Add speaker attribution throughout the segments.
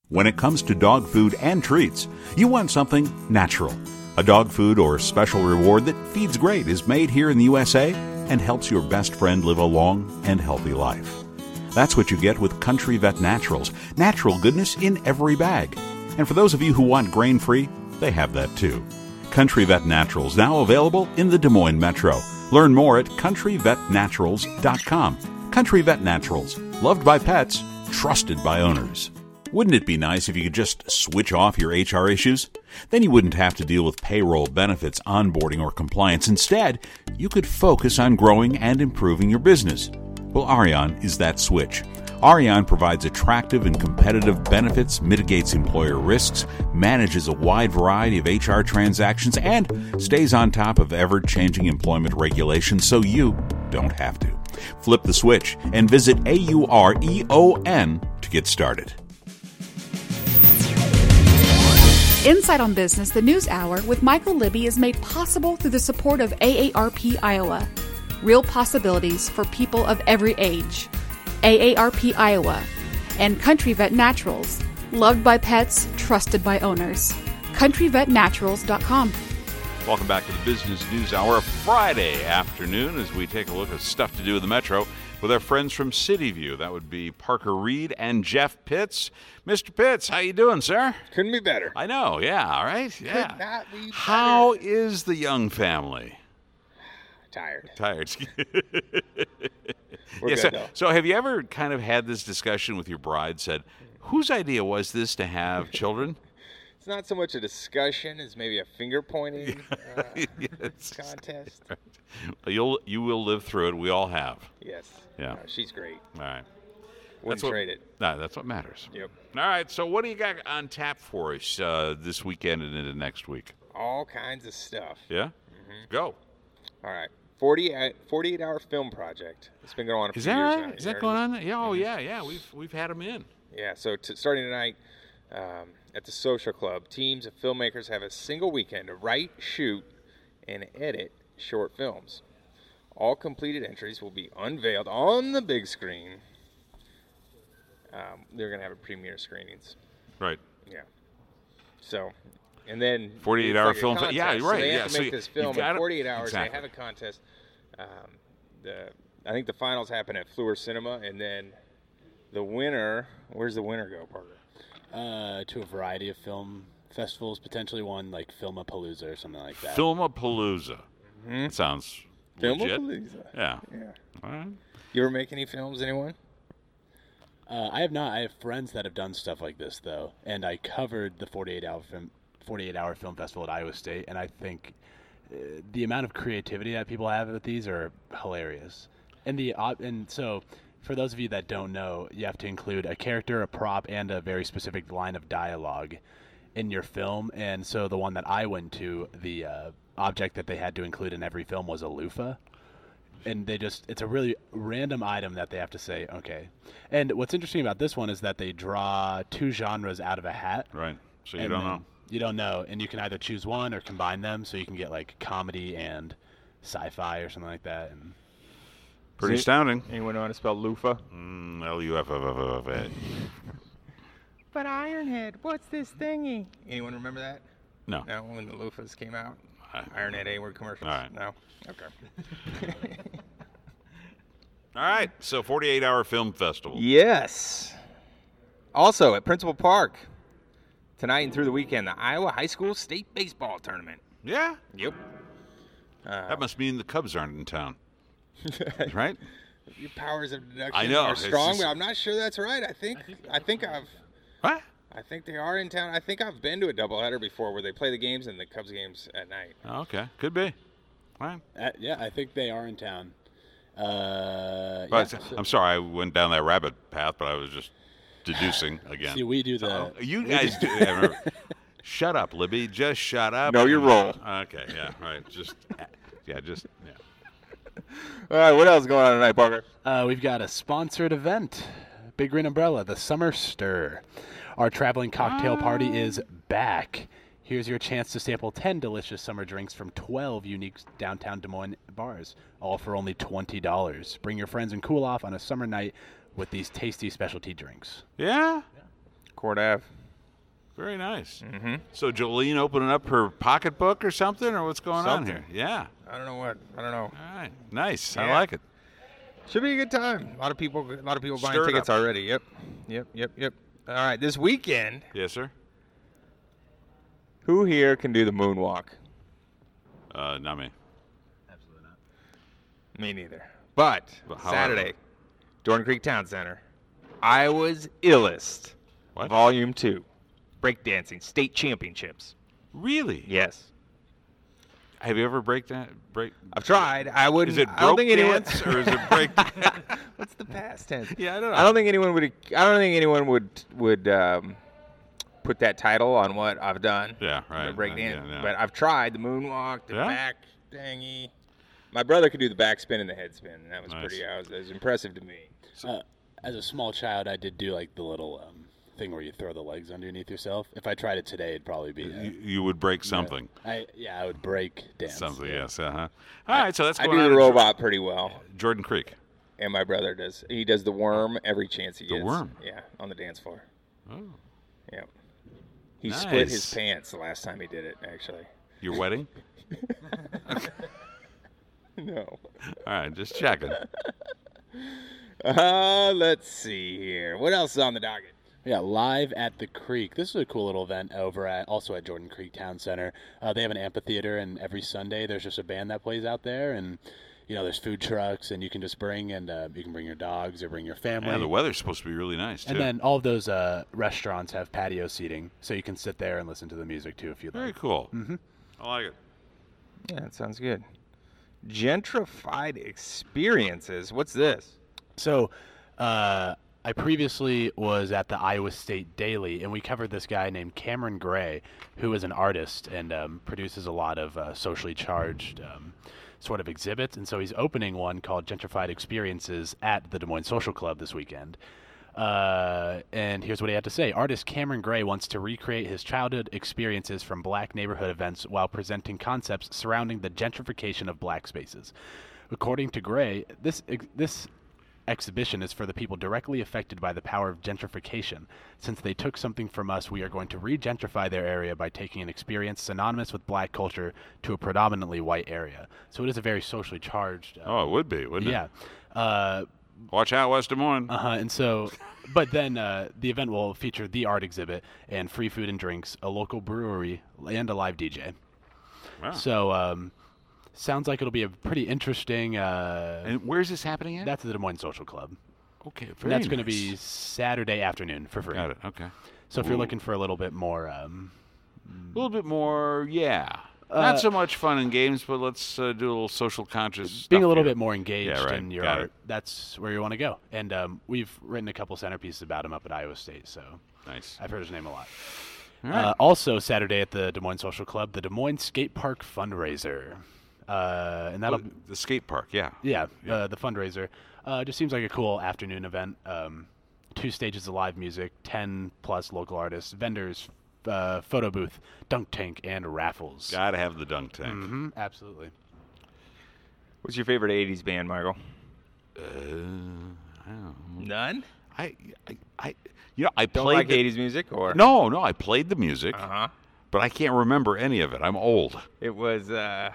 Speaker 1: When it comes to dog food and treats, you want something natural. A dog food or special reward that feeds great is made here in the USA and helps your best friend live a long and healthy life. That's what you get with Country Vet Naturals. Natural goodness in every bag. And for those of you who want grain-free, they have that too. Country Vet Naturals, now available in the Des Moines Metro. Learn more at countryvetnaturals.com. Country Vet Naturals, loved by pets, trusted by owners. Wouldn't it be nice if you could just switch off your HR issues? Then you wouldn't have to deal with payroll, benefits, onboarding, or compliance. Instead, you could focus on growing and improving your business. Well, Arion is that switch. Arion provides attractive and competitive benefits, mitigates employer risks, manages a wide variety of HR transactions, and stays on top of ever-changing employment regulations so you don't have to. Flip the switch and visit AUREON to get started.
Speaker 2: Insight on Business, the News Hour with Michael Libby is made possible through the support of AARP Iowa. Real possibilities for people of every age. AARP Iowa. And Country Vet Naturals. Loved by pets, trusted by owners. CountryVetNaturals.com.
Speaker 1: Welcome back to the Business News Hour, Friday afternoon, as we take a look at stuff to do in the Metro with our friends from CityView. That would be Parker Reed and Jeff Pitts. Mr. Pitts, how you doing, sir?
Speaker 3: Couldn't be better.
Speaker 1: I know, yeah, all right, yeah.
Speaker 3: Could not be better.
Speaker 1: How is the young family?
Speaker 3: Tired. We're good, though.
Speaker 1: So have you ever kind of had this discussion with your bride, said, whose idea was this to have children?
Speaker 3: It's not so much a discussion as maybe a finger-pointing contest.
Speaker 1: Well, you will live through it. We all have.
Speaker 3: Yes.
Speaker 1: Yeah.
Speaker 3: No, she's great.
Speaker 1: All right.
Speaker 3: Wouldn't trade it.
Speaker 1: No, that's what matters.
Speaker 3: Yep.
Speaker 1: All right, so what do you got on tap for us this weekend and into next week?
Speaker 3: All kinds of stuff.
Speaker 1: Yeah? Mm-hmm. Go.
Speaker 3: All right. 48-hour film project. It's been going on a few years
Speaker 1: right?
Speaker 3: now.
Speaker 1: Is that going on? Yeah, yeah. We've had them in.
Speaker 3: Yeah, so starting tonight at the Social Club, teams of filmmakers have a single weekend to write, shoot, and edit short films. All completed entries will be unveiled on the big screen. They're going to have a premiere screenings.
Speaker 1: Right.
Speaker 3: Yeah. So, and then
Speaker 1: 48-hour
Speaker 3: like
Speaker 1: film. Yeah, you're right.
Speaker 3: So they
Speaker 1: yeah,
Speaker 3: have to make this film in 48 hours.
Speaker 1: Exactly.
Speaker 3: They have a contest. I think the finals happen at Fleur Cinema, and then the winner. Where's the winner go, Parker?
Speaker 4: To a variety of film festivals, potentially one like Filmapalooza or something like that.
Speaker 1: Filmapalooza. Mm-hmm. Sounds legit.
Speaker 3: Filmapalooza.
Speaker 1: Yeah.
Speaker 3: All
Speaker 1: right.
Speaker 3: You ever make any films, anyone?
Speaker 4: I have not. I have friends that have done stuff like this, though, and I covered the 48-hour film festival at Iowa State, and I think the amount of creativity that people have with these are hilarious. And so, for those of you that don't know, you have to include a character, a prop, and a very specific line of dialogue in your film. And so, the one that I went to, the object that they had to include in every film was a loofah. And it's a really random item that they have to say, okay. And what's interesting about this one is that they draw two genres out of a hat.
Speaker 1: Right. So you don't know.
Speaker 4: You don't know. And you can either choose one or combine them. So you can get like comedy and sci-fi or something like that. And
Speaker 1: pretty astounding.
Speaker 5: Anyone know how to spell loofah?
Speaker 1: L-U-F-F-F-F-A.
Speaker 5: But Ironhead, what's this thingy?
Speaker 3: Anyone remember that?
Speaker 1: No.
Speaker 3: No, when the loofahs came out? Ironhead A-word commercials?
Speaker 1: All right.
Speaker 3: No? Okay.
Speaker 1: All right, so 48-hour film festival.
Speaker 3: Yes. Also, at Principal Park, tonight and through the weekend, the Iowa High School State Baseball Tournament.
Speaker 1: Yeah?
Speaker 3: Yep.
Speaker 1: That must mean the Cubs aren't in town. Right?
Speaker 3: Your powers of deduction
Speaker 1: I know,
Speaker 3: are strong, but I'm not sure that's right. I think
Speaker 1: What?
Speaker 3: I think they are in town. I think I've been to a doubleheader before where they play the games and the Cubs games at night.
Speaker 1: Oh, okay, could be. All right.
Speaker 4: Yeah, I think they are in town.
Speaker 1: I'm sorry, I went down that rabbit path, but I was just deducing again.
Speaker 4: See, we do the.
Speaker 1: You guys do. Remember, shut up, Libby. Just shut up.
Speaker 3: Know your role.
Speaker 1: Okay, yeah, right. Just.
Speaker 3: All right, what else is going on tonight, Parker?
Speaker 4: We've got a sponsored event. Big Green Umbrella, the Summer Stir. Our traveling cocktail party is back. Here's your chance to sample 10 delicious summer drinks from 12 unique downtown Des Moines bars, all for only $20. Bring your friends and cool off on a summer night with these tasty specialty drinks.
Speaker 1: Yeah?
Speaker 3: Court Ave.
Speaker 1: Very nice.
Speaker 3: Mm-hmm.
Speaker 1: So Jolene opening up her pocketbook or something, or what's going on
Speaker 3: Something.
Speaker 1: here? Yeah.
Speaker 3: I don't know what. I don't know.
Speaker 1: All right. Nice. I
Speaker 3: Yeah.
Speaker 1: like it.
Speaker 3: Should be a good time. A lot of people buying
Speaker 1: Stir it
Speaker 3: tickets
Speaker 1: up.
Speaker 3: already. Yep. All right, this weekend,
Speaker 1: Yes, sir.
Speaker 3: who here can do the moonwalk?
Speaker 1: Not me.
Speaker 4: Absolutely not.
Speaker 3: Me neither. But
Speaker 1: However.
Speaker 3: Saturday, Jordan Creek Town Center, Iowa's Illest,
Speaker 1: What?
Speaker 3: Volume 2, breakdancing state championships.
Speaker 1: Really?
Speaker 3: Yes.
Speaker 1: Have you ever break?
Speaker 3: I've tried. I wouldn't.
Speaker 1: Is it
Speaker 3: I don't
Speaker 1: broke
Speaker 3: think anyone.
Speaker 1: dance or is it break?
Speaker 3: What's the past tense?
Speaker 1: Yeah, I don't know.
Speaker 3: I don't think anyone would put that title on what I've done.
Speaker 1: Yeah, right.
Speaker 3: The breakdance.
Speaker 1: Yeah.
Speaker 3: But I've tried the moonwalk, the
Speaker 1: Yeah?
Speaker 3: back thingy. My brother could do the back spin and the head spin, and that was
Speaker 1: Nice.
Speaker 3: that was impressive to me.
Speaker 4: As a small child, I did do like the little thing where you throw the legs underneath yourself. If I tried it today, it'd probably be.
Speaker 1: You would break something.
Speaker 4: I would break dance.
Speaker 1: Something,
Speaker 4: yeah.
Speaker 1: yes. Uh-huh. All right, so that's
Speaker 3: I
Speaker 1: going
Speaker 3: do
Speaker 1: on
Speaker 3: the
Speaker 1: in
Speaker 3: robot pretty well,
Speaker 1: Jordan Creek.
Speaker 3: and my brother does. He does the worm every chance he
Speaker 1: The
Speaker 3: gets.
Speaker 1: worm?
Speaker 3: Yeah, on the dance floor.
Speaker 1: Oh.
Speaker 3: Yeah. He split
Speaker 1: Nice.
Speaker 3: his pants the last time he did it, actually.
Speaker 1: Your wedding?
Speaker 3: No.
Speaker 1: All right, just checking.
Speaker 3: Let's see here. What else is on the docket?
Speaker 4: Yeah, Live at the Creek. This is a cool little event over at Jordan Creek Town Center. They have an amphitheater, and every Sunday there's just a band that plays out there, and there's food trucks, and you can just bring you can bring your dogs or bring your family.
Speaker 1: Yeah, the weather's supposed to be really nice, too.
Speaker 4: And then all of those restaurants have patio seating, so you can sit there and listen to the music too if you'd
Speaker 1: Very
Speaker 4: like.
Speaker 1: cool. Mm-hmm. I like it.
Speaker 3: Yeah, that sounds good. Gentrified experiences. What's this?
Speaker 4: So, I previously was at the Iowa State Daily, and we covered this guy named Cameron Gray, who is an artist and produces a lot of socially charged sort of exhibits. And so he's opening one called Gentrified Experiences at the Des Moines Social Club this weekend. And here's what he had to say. Artist Cameron Gray wants to recreate his childhood experiences from black neighborhood events while presenting concepts surrounding the gentrification of black spaces. According to Gray, this exhibition is for the people directly affected by the power of gentrification. Since they took something from us, we are going to re-gentrify their area by taking an experience synonymous with black culture to a predominantly white area. So it is a very socially charged.
Speaker 1: Oh, it would be, wouldn't it?
Speaker 4: Yeah.
Speaker 1: Watch out, West Des Moines.
Speaker 4: And so, but then the event will feature the art exhibit and free food and drinks, a local brewery, and a live DJ.
Speaker 1: Wow.
Speaker 4: So, sounds like it'll be a pretty interesting.
Speaker 1: And where's this happening at?
Speaker 4: That's the Des Moines Social Club.
Speaker 1: Okay, very
Speaker 4: And that's going to
Speaker 1: nice.
Speaker 4: be Saturday afternoon for free.
Speaker 1: Got it, okay.
Speaker 4: So if you're
Speaker 1: Ooh.
Speaker 4: looking for a little bit more,
Speaker 1: A little bit more, not so much fun and games, but let's do a little social conscious
Speaker 4: being a
Speaker 1: stuff
Speaker 4: little
Speaker 1: here.
Speaker 4: bit more engaged
Speaker 1: Yeah, right.
Speaker 4: in your
Speaker 1: Got
Speaker 4: art,
Speaker 1: it.
Speaker 4: that's where you want to go. And we've written a couple centerpieces about him up at Iowa State, so
Speaker 1: Nice.
Speaker 4: I've heard his name a lot.
Speaker 1: All right.
Speaker 4: Also Saturday at the Des Moines Social Club, the Des Moines Skate Park fundraiser. And that'll
Speaker 1: The skate park, yeah.
Speaker 4: the fundraiser. Just seems like a cool afternoon event. 2 stages of live music, 10 plus local artists, vendors, photo booth, dunk tank, and raffles.
Speaker 1: Gotta have the dunk tank.
Speaker 4: Mm-hmm, absolutely.
Speaker 3: What's your favorite 80s band, Michael?
Speaker 1: I don't know.
Speaker 3: None?
Speaker 1: I
Speaker 3: Don't
Speaker 1: played
Speaker 3: like
Speaker 1: the-
Speaker 3: 80s music? Or
Speaker 1: No, I played the music,
Speaker 3: Uh-huh.
Speaker 1: but I can't remember any of it. I'm old.
Speaker 3: It was,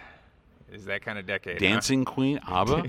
Speaker 3: is that kind of decade, huh?
Speaker 1: Dancing Queen, ABBA?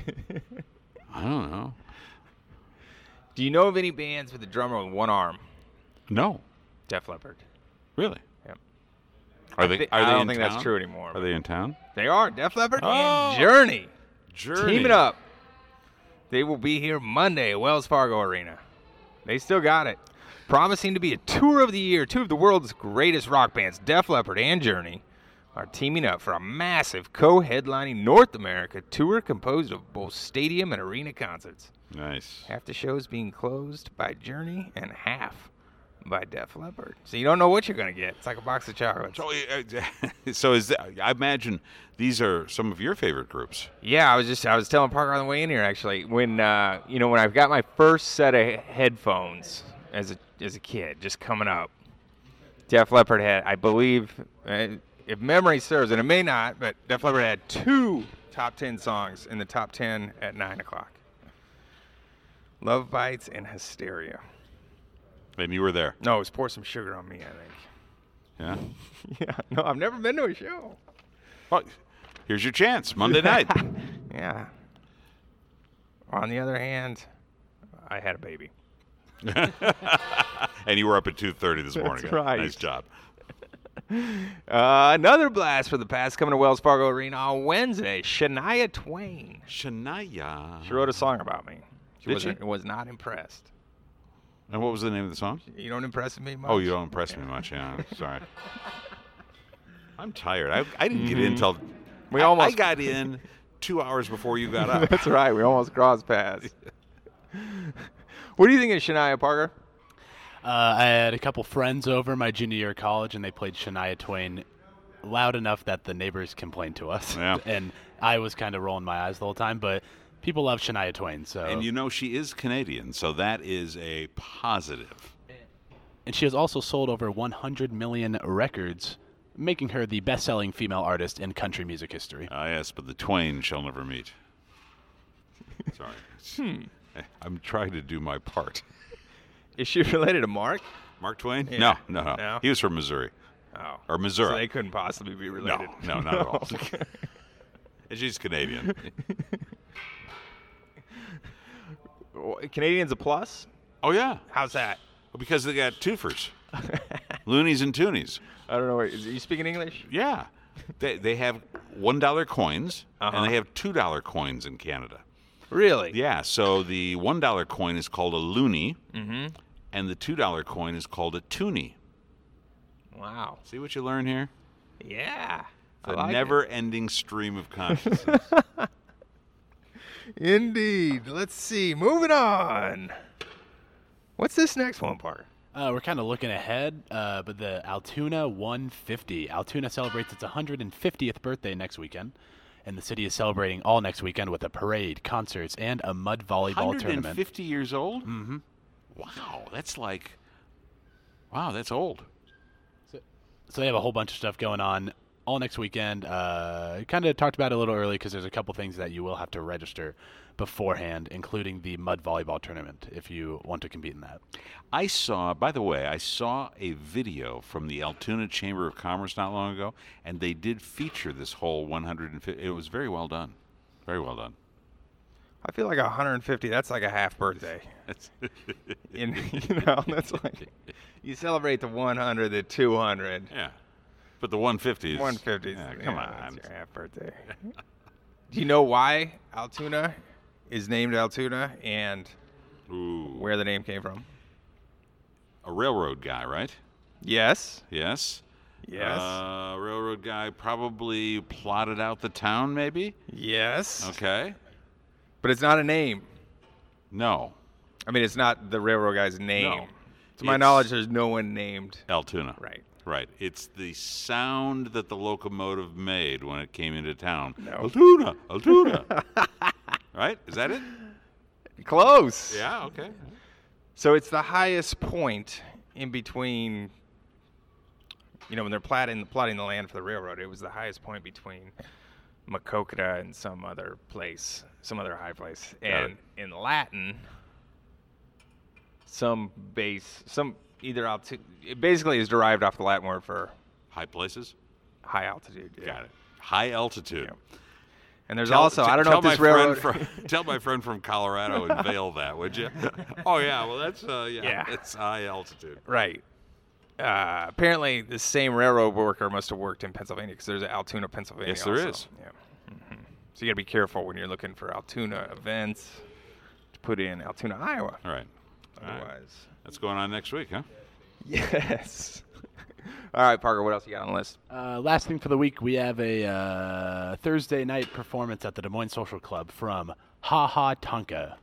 Speaker 1: I don't know.
Speaker 3: Do you know of any bands with a drummer with one arm?
Speaker 1: No,
Speaker 3: Def Leppard.
Speaker 1: really.
Speaker 3: Yep.
Speaker 1: Are they?
Speaker 3: I
Speaker 1: Are they
Speaker 3: don't
Speaker 1: in
Speaker 3: think
Speaker 1: town?
Speaker 3: that's true anymore.
Speaker 1: Are they in town?
Speaker 3: They are. Def Leppard
Speaker 1: Oh.
Speaker 3: and Journey.
Speaker 1: Journey.
Speaker 3: Teaming up. They will be here Monday at Wells Fargo Arena. They still got it. Promising to be a tour of the year, 2 of the world's greatest rock bands, Def Leppard and Journey, are teaming up for a massive co-headlining North America tour composed of both stadium and arena concerts.
Speaker 1: Nice.
Speaker 3: Half the shows being closed by Journey and half by Def Leppard. So you don't know what you're going to get. It's like a box of chocolates.
Speaker 1: So is that, I imagine these are some of your favorite groups.
Speaker 3: Yeah, I was telling Parker on the way in here actually when when I've got my first set of headphones as a kid just coming up. Def Leppard had, I believe, if memory serves, and it may not, but Def Leppard had 2 top 10 songs in the top 10 at 9 o'clock. Love Bites and Hysteria.
Speaker 1: And you were there.
Speaker 3: No, it was Pour Some Sugar on Me, I think.
Speaker 1: Yeah.
Speaker 3: Yeah. No, I've never been to a show.
Speaker 1: Well, here's your chance. Monday night.
Speaker 3: Yeah. On the other hand, I had a baby.
Speaker 1: And you were up at 2:30 this morning.
Speaker 3: That's right.
Speaker 1: Nice job.
Speaker 3: Another blast for the past coming to Wells Fargo Arena on Wednesday. Shania Twain.
Speaker 1: Shania.
Speaker 3: She wrote a song about me.
Speaker 1: Did she?
Speaker 3: Was not impressed.
Speaker 1: And what was the name of the song?
Speaker 3: You don't impress me much?
Speaker 1: Oh, you don't impress me much. Yeah, sorry. I'm tired. I didn't get in until I got in 2 hours before you got up.
Speaker 3: That's right. We almost crossed paths. What do you think of Shania, Parker?
Speaker 4: I had a couple friends over my junior year of college, and they played Shania Twain loud enough that the neighbors complained to us.
Speaker 1: Yeah.
Speaker 4: And I was kind of rolling my eyes the whole time, but people love Shania Twain. So.
Speaker 1: And you know she is Canadian, so that is a positive.
Speaker 4: And she has also sold over 100 million records, making her the best-selling female artist in country music history.
Speaker 1: Yes, but the twain shall never meet. Sorry. I'm trying to do my part.
Speaker 3: Is she related to Mark?
Speaker 1: Mark Twain?
Speaker 3: Yeah.
Speaker 1: No. He was from Missouri.
Speaker 3: Oh.
Speaker 1: Or Missouri.
Speaker 3: So they couldn't possibly be related.
Speaker 1: No, not at all. And she's Canadian.
Speaker 3: Canadian's a plus?
Speaker 1: Oh, yeah.
Speaker 3: How's that?
Speaker 1: Well, because they got twofers. Loonies and toonies.
Speaker 3: I don't know. Are you speaking English?
Speaker 1: Yeah. They have $1 coins,
Speaker 3: Uh-huh.
Speaker 1: and they have $2 coins in Canada.
Speaker 3: Really?
Speaker 1: Yeah, so the $1 coin is called a loonie,
Speaker 3: Mm-hmm.
Speaker 1: and the $2 coin is called a toonie.
Speaker 3: Wow.
Speaker 1: See what you learn here?
Speaker 3: Yeah.
Speaker 1: It's a never-ending stream of consciousness.
Speaker 3: Indeed. Let's see. Moving on. What's this next one, Parker?
Speaker 4: We're kind of looking ahead, but the Altoona 150. Altoona celebrates its 150th birthday next weekend, and the city is celebrating all next weekend with a parade, concerts, and a mud volleyball tournament.
Speaker 1: 150 years old?
Speaker 4: Mm-hmm.
Speaker 1: Wow, that's old.
Speaker 4: So they have a whole bunch of stuff going on all next weekend. Kind of talked about it a little early because there's a couple things that you will have to register beforehand, including the mud volleyball tournament if you want to compete in that.
Speaker 1: By the way, I saw a video from the Altoona Chamber of Commerce not long ago, and they did feature this whole 150. It was very well done. Very well done.
Speaker 3: I feel like 150, that's like a half birthday. That's like, you celebrate the 100, the 200.
Speaker 1: Yeah. But the 150 is...
Speaker 3: 150.
Speaker 1: Yeah, come on.
Speaker 3: That's your half birthday. Do you know why Altoona is named Altoona and
Speaker 1: Ooh.
Speaker 3: where the name came from?
Speaker 1: A railroad guy, right?
Speaker 3: Yes.
Speaker 1: Yes.
Speaker 3: Yes.
Speaker 1: Railroad guy probably plotted out the town, maybe?
Speaker 3: Yes.
Speaker 1: Okay.
Speaker 3: But it's not a name.
Speaker 1: No.
Speaker 3: I mean, it's not the railroad guy's name.
Speaker 1: No.
Speaker 3: To my knowledge, there's no one named.
Speaker 1: Altoona.
Speaker 3: Right.
Speaker 1: Right. It's the sound that the locomotive made when it came into town.
Speaker 3: No.
Speaker 1: Altoona. Altoona. Right? Is that it?
Speaker 3: Close.
Speaker 1: Yeah, okay.
Speaker 3: So it's the highest point in between, when they're plotting the land for the railroad, it was the highest point between Maquoketa and some other place, some other high place. And in Latin, it basically is derived off the Latin word for
Speaker 1: High places?
Speaker 3: high altitude. Yeah.
Speaker 1: Got it. High altitude.
Speaker 3: Yeah. And there's I don't know if this railroad.
Speaker 1: Tell my friend from Colorado and veil that, would you? Oh, yeah. Well, that's, it's high altitude.
Speaker 3: Right. Apparently, the same railroad worker must have worked in Pennsylvania because there's an Altoona, Pennsylvania.
Speaker 1: Yes, there is.
Speaker 3: Yeah. Mm-hmm. So you got to be careful when you're looking for Altoona events to put in Altoona, Iowa.
Speaker 1: All right.
Speaker 3: Otherwise.
Speaker 1: That's going on next week, huh?
Speaker 3: Yes. All right, Parker, what else you got on the list?
Speaker 4: Last thing for the week, we have a Thursday night performance at the Des Moines Social Club from Ha Ha Tonka.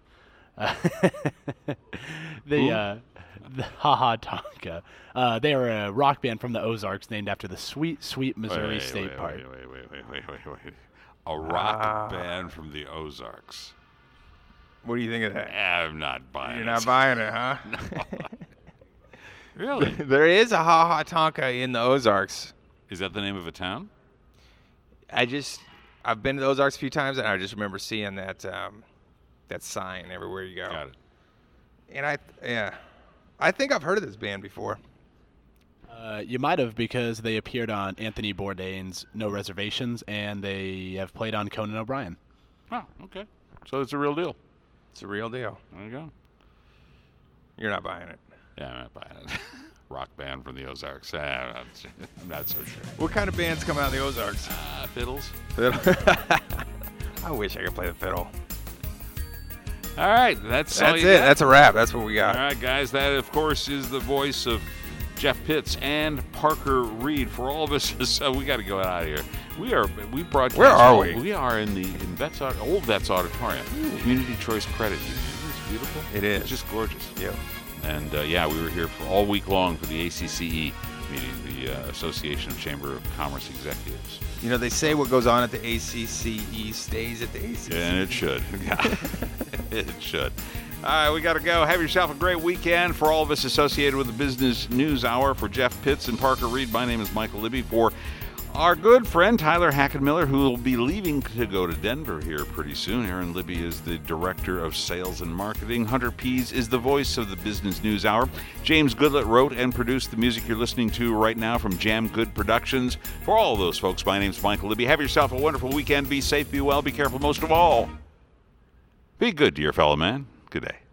Speaker 4: The Ha Ha Tonka. They are a rock band from the Ozarks named after the Sweet, Sweet Missouri State Park.
Speaker 1: Wait. A rock band from the Ozarks.
Speaker 3: What do you think of that?
Speaker 1: I'm not buying it.
Speaker 3: You're not buying it, huh?
Speaker 1: No. Really?
Speaker 3: There is a Ha Ha Tonka in the Ozarks.
Speaker 1: Is that the name of a town?
Speaker 3: I've been to the Ozarks a few times, and I just remember seeing that sign everywhere you go.
Speaker 1: Got it.
Speaker 3: And I think I've heard of this band before.
Speaker 4: You might have, because they appeared on Anthony Bourdain's No Reservations, and they have played on Conan O'Brien.
Speaker 1: Oh, okay. So it's a real deal.
Speaker 3: It's a real deal.
Speaker 1: There you go.
Speaker 3: You're not buying it.
Speaker 1: Yeah, I'm not buying it. Rock band from the Ozarks. I'm not so sure.
Speaker 3: What kind of bands come out of the Ozarks?
Speaker 1: Fiddles.
Speaker 3: I wish I could play the fiddle.
Speaker 1: All right, that's all
Speaker 3: That's
Speaker 1: you
Speaker 3: it.
Speaker 1: got?
Speaker 3: That's a wrap. That's what we got.
Speaker 1: All right, guys. That, of course, is the voice of Jeff Pitts and Parker Reed. For all of us, so we got to go out of here. We broadcast.
Speaker 3: Where are we?
Speaker 1: We are in the old Vets Auditorium, Community Choice Credit Union. Isn't this beautiful?
Speaker 3: It is.
Speaker 1: It's just gorgeous.
Speaker 3: Yep.
Speaker 1: And we were here for all week long for the ACCE meeting, the Association of Chamber of Commerce Executives.
Speaker 3: You know, they say what goes on at the ACCE stays at the ACCE.
Speaker 1: And it should. It should. All right, we got to go. Have yourself a great weekend. For all of us associated with the Business News Hour, for Jeff Pitts and Parker Reed, my name is Michael Libby. For our good friend Tyler Hackenmiller, who will be leaving to go to Denver here pretty soon. Aaron Libby is the Director of Sales and Marketing. Hunter Pease is the voice of the Business News Hour. James Goodlett wrote and produced the music you're listening to right now from Jam Good Productions. For all of those folks, my name's Michael Libby. Have yourself a wonderful weekend. Be safe, be well, be careful. Most of all, be good to your fellow man. Good day.